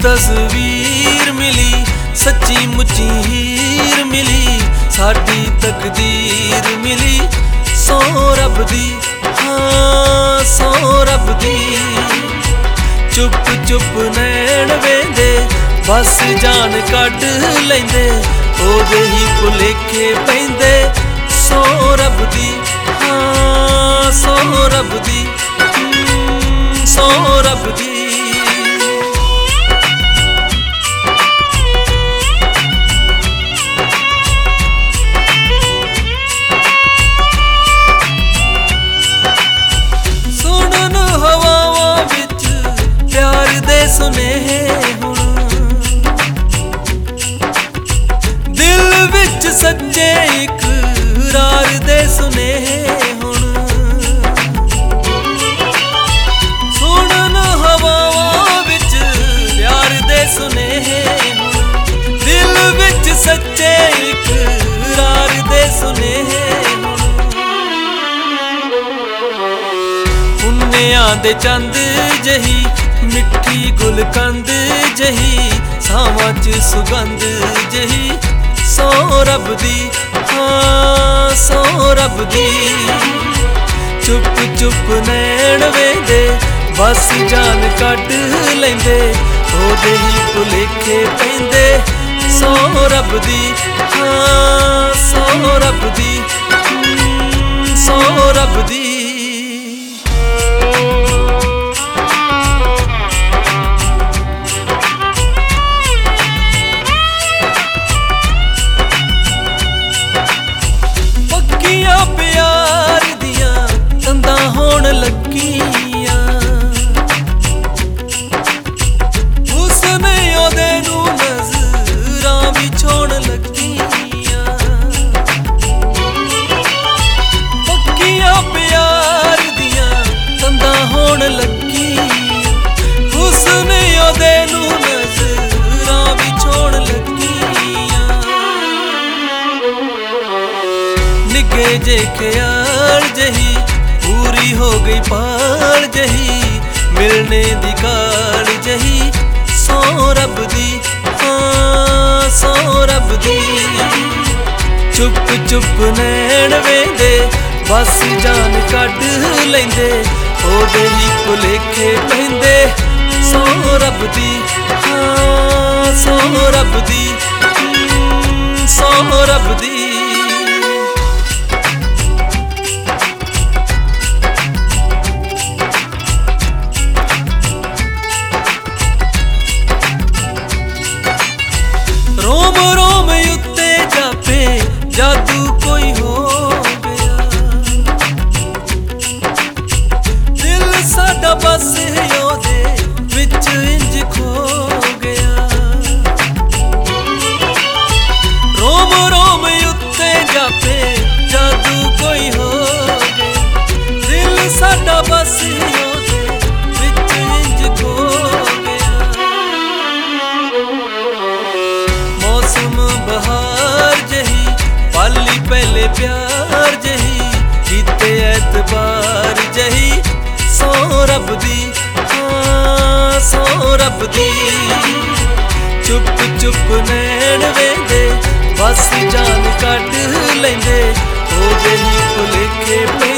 तस्वीर मिली, सच्ची मुच्ची हीर मिली, साडी तकदीर मिली, सौ रब दी, हाँ सौ रब दी। चुप चुप नैन वेंदे, बस जान कढ लैंदे, ओदे ही भुलेखे पैंदे, सौ रब दी, हाँ सौ रब दी, सौ रब दी। सुनेहे हुण दिल विच सच्चे इकरार दे सुनेहे हुण, सुनन हवावां विच प्यार दे सुनेहे हुण, दिल विच सच्चे इकरार दे सुनेहे हुण। पुन्नियां दे चंद जही मिट्ठी गुलकंद जही, सावां च सुगंध जही, सौ रब दी, हाँ सौ रब दी। चुप चुप नैन वेंदे, बस जान कढ लैंदे, ओदे ही भुलेखे पैंदे, सौ रब दी, हाँ सौ रब दी, सौ रब दी। प्यार दियां तंदां होण लगियां, उसने ओदे नूं नज़रां विछोण लगियां, पक्कियां प्यार दियां तंदां होण लगियां, उसने ओदे नूं नज़रां विछोण लगियां। निगे जे ख्याल जही, पूरी हो गई पाल जही, मिलने दी काल जही, सौ रब दी, हाँ सौ रब दी। चुप चुप नैन वेंदे, बस जान कढ लैंदे, ओदे ही भुलेखे पैंदे, सौ रब दी, हाँ सौ रब दी, सौ रब दी। रोम रोम उत्ते जापे जादू कोई हो गया, दिल साडा बस ओदे विच इंज खो गया। रोम रोम उत्ते जापे जादू कोई हो गया, दिल साडा बस ओदे विच इंज खो गया। मौसम बहार जही, पाली पहले प्यार जही, कीते एतबार जही, सौ रब दी, हाँ सौ रब दी। चुप चुप नैन वेंदे, बस जान कढ लैंदे, ओदे ही भुलेखे